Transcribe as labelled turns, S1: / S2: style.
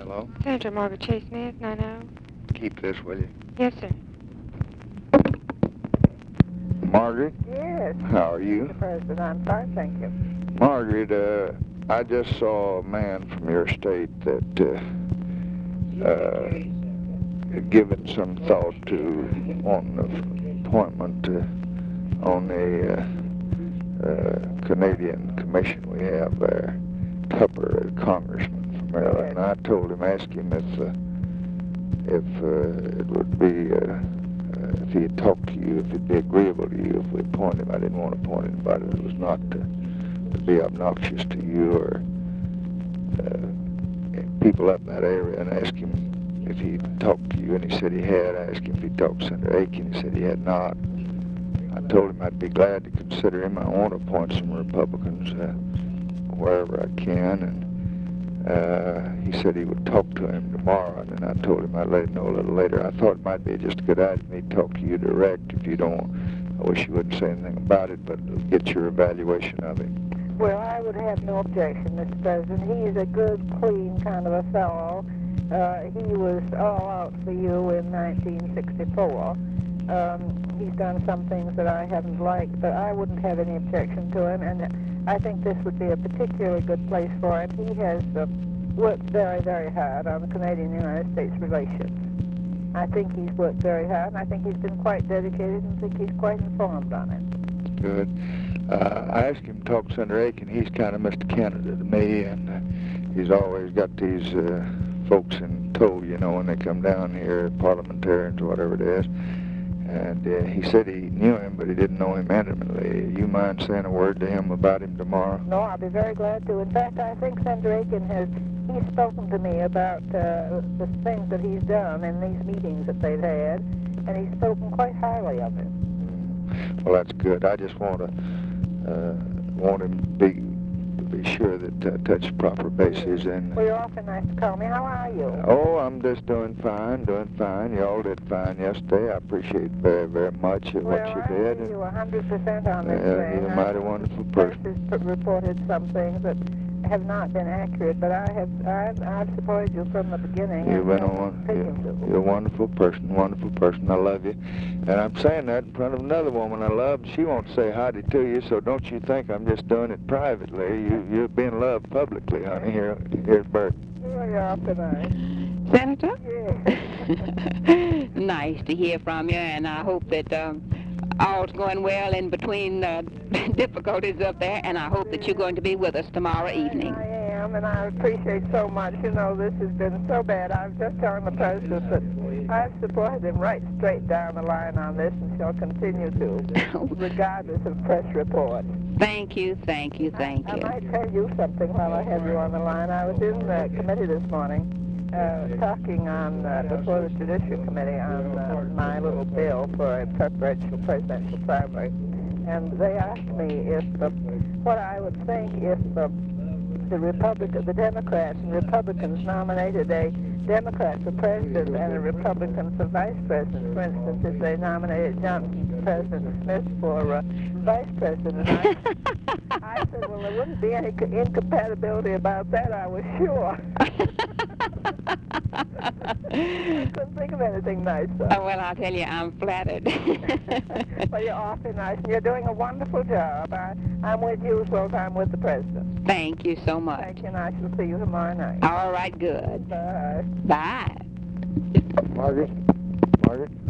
S1: Hello?
S2: Senator Margaret Chase Smith, 90.
S1: Keep this, will you?
S2: Yes, sir.
S1: Margaret?
S3: Yes.
S1: How are you?
S3: Mr. President, I'm fine, thank you.
S1: Margaret, I just saw a man from your state that given some thought to on the appointment on the Canadian commission we have there, Tupper, a congressman from Maryland. And I told him, asked him if it would be, if he had talked to you, if it'd be agreeable to you if we appointed him. I didn't want to appoint anybody that was not to be obnoxious to you or people up in that area, and asked him if he talked to you, and he said he had. I asked him if he talked to Senator Aiken. He said he had not. I told him I'd be glad to consider him. I want to appoint some Republicans wherever I can, and he said he would talk to him tomorrow, and then I told him I'd let him know a little later. I thought it might be just a good idea for me to talk to you direct. If you don't, I wish you wouldn't say anything about it, but get your evaluation of him.
S3: Well, I would have no objection, Mr. President. He is a good, clean kind of a fellow. He was all out for you in 1964. He's done some things that I haven't liked, but I wouldn't have any objection to him, and I think this would be a particularly good place for him. He has worked very, very hard on the Canadian-United States relations. I think he's worked very hard, and I think he's been quite dedicated, and I think he's quite informed on it.
S1: Good. I asked him to talk to Senator Aiken. He's kind of Mr. Canada to me, and he's always got these folks in tow, you know, when they come down here, parliamentarians or whatever it is. And he said he knew him, but he didn't know him intimately. You mind saying a word to him about him tomorrow?
S3: No, I'll be very glad to. In fact, I think Senator Aiken he's spoken to me about the things that he's done in these meetings that they've had, and he's spoken quite highly of him.
S1: Well, that's good. I just want him to be sure that I touch proper bases. And
S3: well, you're awfully nice to call me. How are you?
S1: Oh, I'm just doing fine. You all did fine yesterday. I appreciate very, very much what you did.
S3: Well, I you 100% on this thing.
S1: You're a mighty wonderful person.
S3: Has reported some things that have not been accurate, but I've supported you from the beginning.
S1: You've been you're a wonderful person, I love you. And I'm saying that in front of another woman I love. She won't say howdy to you, so don't you think I'm just doing it privately. You're being loved publicly, honey. Here's Bert.
S3: Oh, you're awfully nice.
S4: Senator?
S3: Yes.
S4: Nice to hear from you, and I hope that all's going well in between difficulties up there, and I hope that you're going to be with us tomorrow evening.
S3: I am, and I appreciate so much. You know, this has been so bad. I was just telling the President that I've supported him right straight down the line on this, and shall continue to, regardless of press reports.
S4: Thank you.
S3: I might tell you something while I have you on the line. I was in the committee this morning, talking on before the Judiciary Committee on my little bill for a preferential presidential primary, and they asked me what I would think if the Democrats and Republicans nominated a Democrat for president and a Republican for vice president. For instance, if they nominated Johnson for president and Smith for vice president. I said, well, there wouldn't be any incompatibility about that, I was sure. I couldn't think of anything nicer.
S4: Oh, well, I'll tell you, I'm flattered.
S3: Well, you're awfully nice, and you're doing a wonderful job. I'm with you as well as I'm with the President.
S4: Thank you so much.
S3: Thank you, and I shall see you tomorrow night.
S4: All right, good.
S3: Bye.
S4: Bye.
S1: Margaret?